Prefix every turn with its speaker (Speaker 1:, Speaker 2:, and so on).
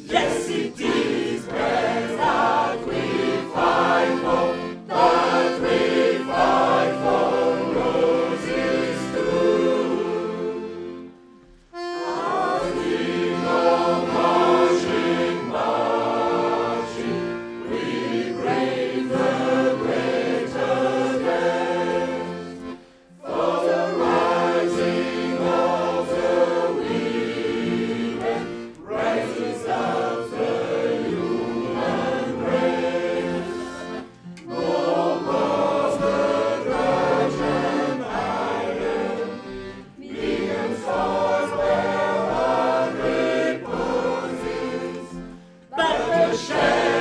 Speaker 1: Yes, it is brave that we fight for, that we fight for roses too. As we go marching, marching, we brave the greater day. For the rising of the women rises up the human race. No more the grudge and iron, millions toils where our great poses, but the shame